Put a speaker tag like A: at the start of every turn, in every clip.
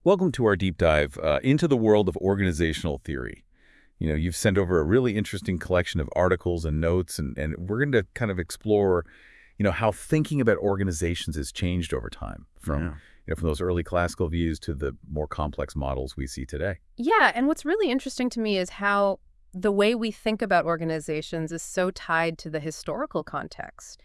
A: Welcome to our deep dive into the world of organizational theory. You've sent over a really interesting collection of articles and notes, and we're going to kind of explore, how thinking about organizations has changed over time
B: Yeah.
A: from those early classical views to the more complex models we see today.
C: Yeah, and what's really interesting to me is how the way we think about organizations is so tied to the historical context.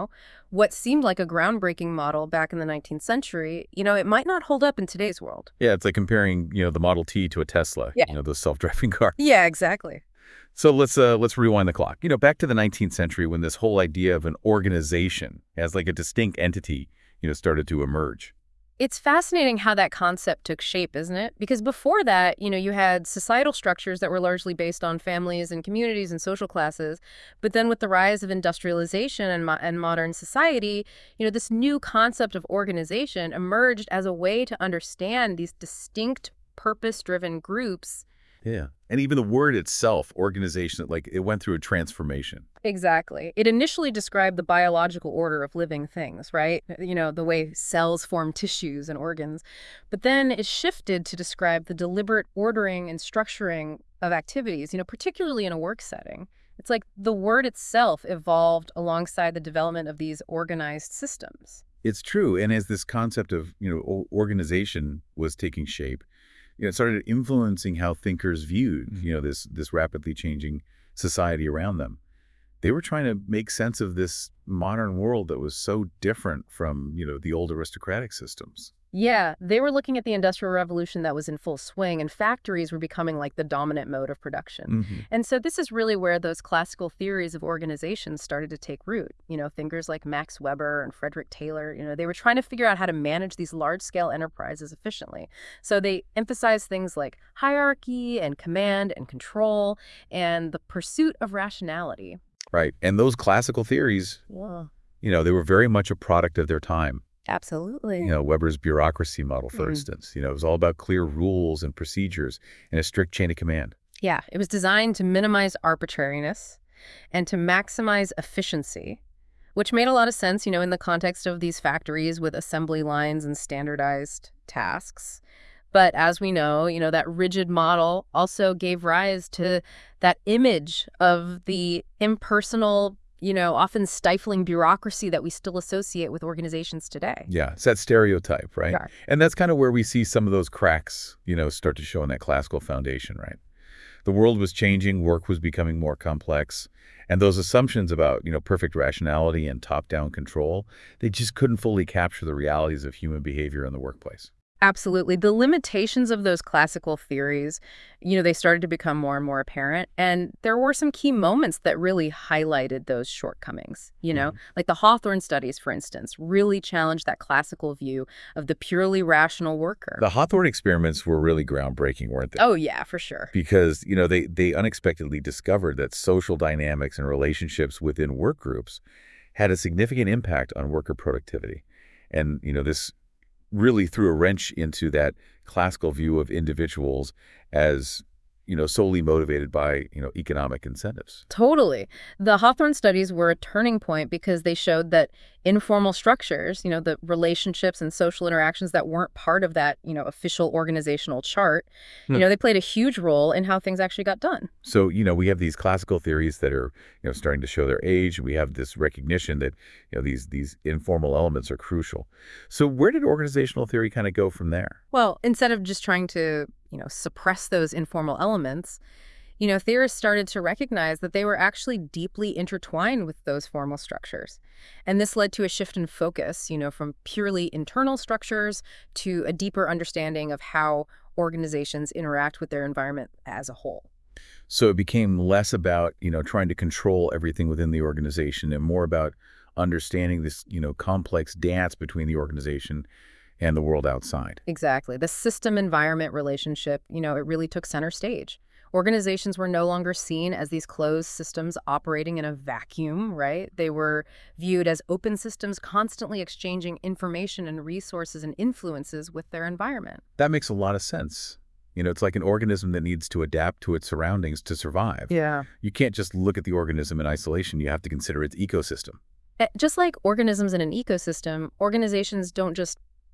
C: What seemed like a groundbreaking model back in the 19th century, it might not hold up in today's world.
A: Yeah, it's like comparing, the Model T to a Tesla,
C: Yeah.
A: those self-driving cars.
C: Yeah, exactly.
A: So let's rewind the clock. Back to the 19th century when this whole idea of an organization as like a distinct entity, started to emerge.
C: It's fascinating how that concept took shape, isn't it? Because before that, you had societal structures that were largely based on families and communities and social classes. But then with the rise of industrialization and modern society, this new concept of organization emerged as a way to understand these distinct purpose-driven groups.
A: Yeah. And even the word itself, organization, like it went through a transformation.
C: Exactly. It initially described the biological order of living things, right? The way cells form tissues and organs. But then it shifted to describe the deliberate ordering and structuring of activities, particularly in a work setting. It's like the word itself evolved alongside the development of these organized systems.
A: It's true. And as this concept of, organization was taking shape, it started influencing how thinkers viewed, this rapidly changing society around them. They were trying to make sense of this modern world that was so different from, the old aristocratic systems.
C: Yeah, they were looking at the Industrial Revolution that was in full swing, and factories were becoming like the dominant mode of production.
A: Hmm.
C: And so this is really where those classical theories of organization started to take root. Thinkers like Max Weber and Frederick Taylor, they were trying to figure out how to manage these large-scale enterprises efficiently. So they emphasized things like hierarchy and command and control and the pursuit of rationality.
A: Right. And those classical theories,
C: Yeah,
A: they were very much a product of their time.
C: absolutely.
A: Weber's bureaucracy model, for
C: Mm.
A: instance, it was all about clear rules and procedures and a strict chain of command.
C: Yeah, it was designed to minimize arbitrariness and to maximize efficiency, which made a lot of sense, in the context of these factories with assembly lines and standardized tasks. But as we know, that rigid model also gave rise to that image of the impersonal, often stifling bureaucracy that we still associate with organizations today.
A: Yeah, it's that stereotype, right?
C: Yeah.
A: And that's kind of where we see some of those cracks, start to show in that classical foundation, right? The world was changing, work was becoming more complex, and those assumptions about, perfect rationality and top-down control, they just couldn't fully capture the realities of human behavior in the workplace.
C: Absolutely. The limitations of those classical theories, they started to become more and more apparent. And there were some key moments that really highlighted those shortcomings,
A: Mhm.
C: like the Hawthorne studies, for instance, really challenged that classical view of the purely rational worker.
A: The Hawthorne experiments were really groundbreaking, weren't they?
C: Oh, yeah, for sure.
A: Because, they unexpectedly discovered that social dynamics and relationships within work groups had a significant impact on worker productivity. And, this really threw a wrench into that classical view of individuals as, solely motivated by, economic incentives.
C: Totally. The Hawthorne studies were a turning point because they showed that informal structures, the relationships and social interactions that weren't part of that, official organizational chart,
A: Hmm.
C: they played a huge role in how things actually got done.
A: So, we have these classical theories that are, starting to show their age. We have this recognition that, these informal elements are crucial. So where did organizational theory kind of go from there?
C: Well, instead of just trying to, suppress those informal elements, theorists started to recognize that they were actually deeply intertwined with those formal structures. And this led to a shift in focus, from purely internal structures to a deeper understanding of how organizations interact with their environment as a whole.
A: So it became less about, trying to control everything within the organization and more about understanding this, complex dance between the organization and the world outside.
C: Exactly. The system-environment relationship, it really took center stage. Organizations were no longer seen as these closed systems operating in a vacuum, right? They were viewed as open systems constantly exchanging information and resources and influences with their environment.
A: That makes a lot of sense. It's like an organism that needs to adapt to its surroundings to survive.
C: Yeah.
A: You can't just look at the organism in isolation. You have to consider its ecosystem.
C: Just like organisms in an ecosystem, organizations don't just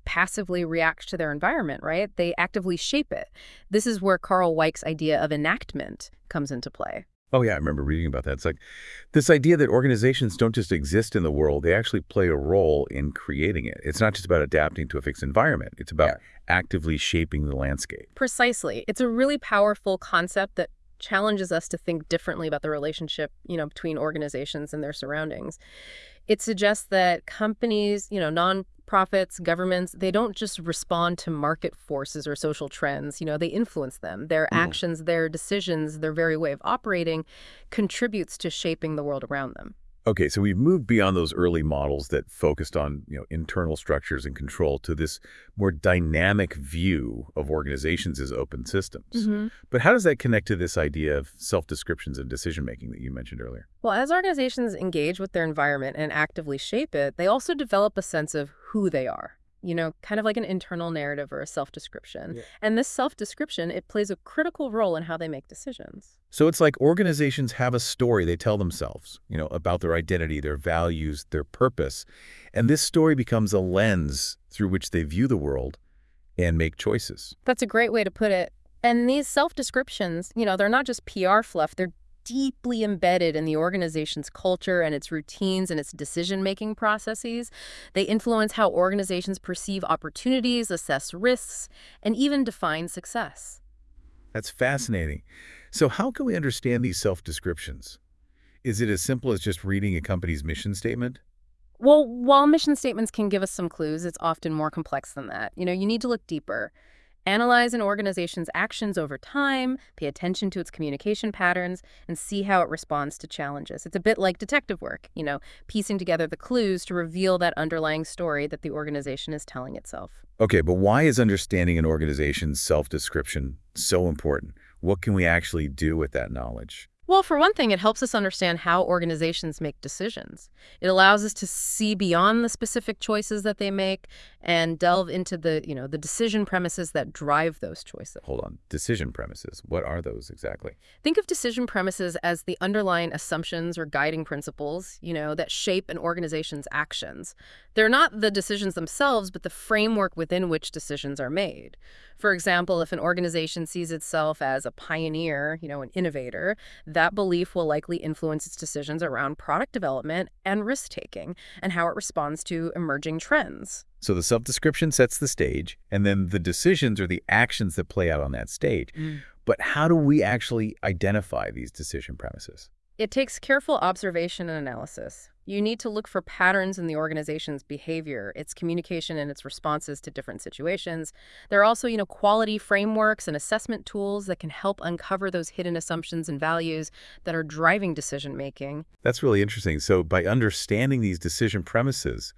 C: passively react to their environment, right? They actively shape it. This is where Carl Weick's idea of enactment comes into play.
A: Oh, yeah, I remember reading about that. It's like this idea that organizations don't just exist in the world, they actually play a role in creating it. It's not just about adapting to a fixed environment. It's about actively shaping the landscape.
C: Precisely. It's a really powerful concept that challenges us to think differently about the relationship, between organizations and their surroundings. It suggests that companies, nonprofits, governments, they don't just respond to market forces or social trends. They influence them. Their actions, their decisions, their very way of operating contributes to shaping the world around them.
A: Okay, so we've moved beyond those early models that focused on, internal structures and control to this more dynamic view of organizations as open systems. But how does that connect to this idea of self-descriptions and decision-making that you mentioned earlier?
C: Well, as organizations engage with their environment and actively shape it, they also develop a sense of who they are. Kind of like an internal narrative or a self-description.
A: Yeah.
C: And this self-description, it plays a critical role in how they make decisions.
A: So it's like organizations have a story they tell themselves, about their identity, their values, their purpose. And this story becomes a lens through which they view the world and make choices.
C: That's a great way to put it. And these self-descriptions, they're not just PR fluff. They're deeply embedded in the organization's culture and its routines and its decision-making processes. They influence how organizations perceive opportunities, assess risks, and even define success.
A: That's fascinating. So how can we understand these self-descriptions? Is it as simple as just reading a company's mission statement?
C: Well, while mission statements can give us some clues, it's often more complex than that. You need to look deeper. Analyze an organization's actions over time, pay attention to its communication patterns, and see how it responds to challenges. It's a bit like detective work, piecing together the clues to reveal that underlying story that the organization is telling itself.
A: Okay, but why is understanding an organization's self-description so important? What can we actually do with that knowledge?
C: Well, for one thing, it helps us understand how organizations make decisions. It allows us to see beyond the specific choices that they make and delve into the decision premises that drive those choices.
A: Hold on. Decision premises. What are those exactly?
C: Think of decision premises as the underlying assumptions or guiding principles, that shape an organization's actions. They're not the decisions themselves, but the framework within which decisions are made. For example, if an organization sees itself as a pioneer, an innovator, that belief will likely influence its decisions around product development and risk-taking and how it responds to emerging trends.
A: So the self-description sets the stage, and then the decisions or the actions that play out on that stage. But how do we actually identify these decision premises?
C: It takes careful observation and analysis. You need to look for patterns in the organization's behavior, its communication, and its responses to different situations. There are also, quality frameworks and assessment tools that can help uncover those hidden assumptions and values that are driving decision-making.
A: That's really interesting. So by understanding these decision premises,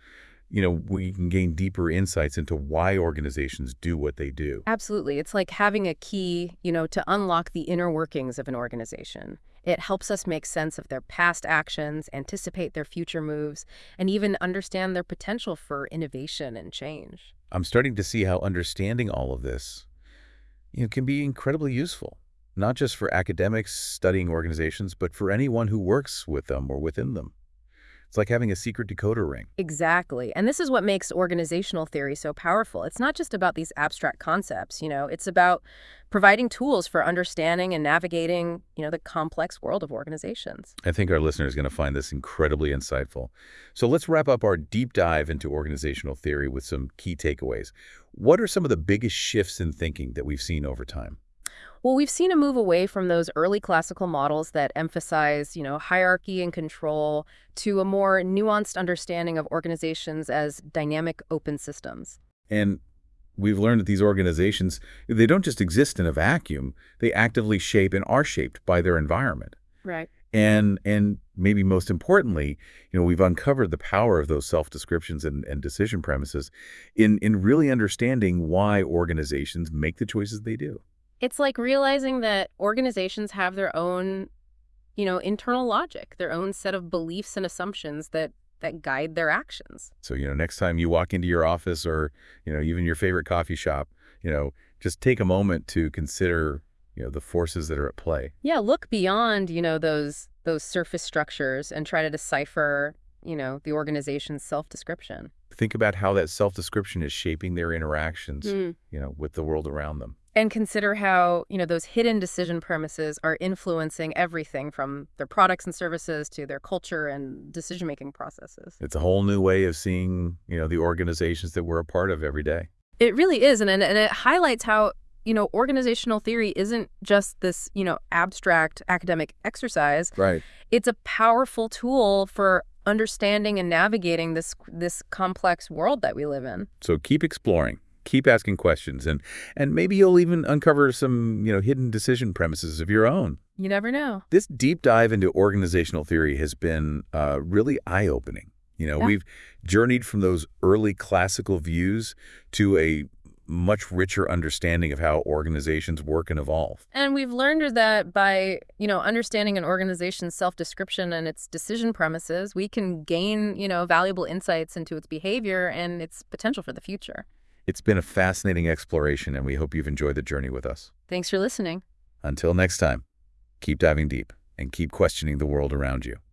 A: we can gain deeper insights into why organizations do what they do.
C: Absolutely. It's like having a key, to unlock the inner workings of an organization. It helps us make sense of their past actions, anticipate their future moves, and even understand their potential for innovation and change.
A: I'm starting to see how understanding all of this, can be incredibly useful, not just for academics studying organizations, but for anyone who works with them or within them. It's like having a secret decoder ring.
C: Exactly. And this is what makes organizational theory so powerful. It's not just about these abstract concepts, it's about providing tools for understanding and navigating, the complex world of organizations.
A: I think our listeners are going to find this incredibly insightful. So let's wrap up our deep dive into organizational theory with some key takeaways. What are some of the biggest shifts in thinking that we've seen over time?
C: Well, we've seen a move away from those early classical models that emphasize, hierarchy and control to a more nuanced understanding of organizations as dynamic open systems.
A: And we've learned that these organizations, they don't just exist in a vacuum. They actively shape and are shaped by their environment.
C: Right.
A: And maybe most importantly, we've uncovered the power of those self-descriptions and decision premises in really understanding why organizations make the choices they do.
C: It's like realizing that organizations have their own, internal logic, their own set of beliefs and assumptions that guide their actions.
A: So, next time you walk into your office or, even your favorite coffee shop, just take a moment to consider, the forces that are at play.
C: Yeah, look beyond, those surface structures and try to decipher, the organization's self-description.
A: think about how that self-description is shaping their interactions,
C: Mm.
A: with the world around them.
C: And consider how, those hidden decision premises are influencing everything from their products and services to their culture and decision-making processes.
A: It's a whole new way of seeing, the organizations that we're a part of every day.
C: It really is. And it highlights how, organizational theory isn't just this, abstract academic exercise.
A: Right.
C: It's a powerful tool for understanding and navigating this complex world that we live in.
A: So keep exploring. Keep asking questions, and maybe you'll even uncover some, hidden decision premises of your own.
C: You never know.
A: This deep dive into organizational theory has been really eye-opening. We've journeyed from those early classical views to a much richer understanding of how organizations work and evolve.
C: And we've learned that by, understanding an organization's self-description and its decision premises, we can gain, valuable insights into its behavior and its potential for the future.
A: It's been a fascinating exploration, and we hope you've enjoyed the journey with us.
C: Thanks for listening.
A: Until next time, keep diving deep and keep questioning the world around you.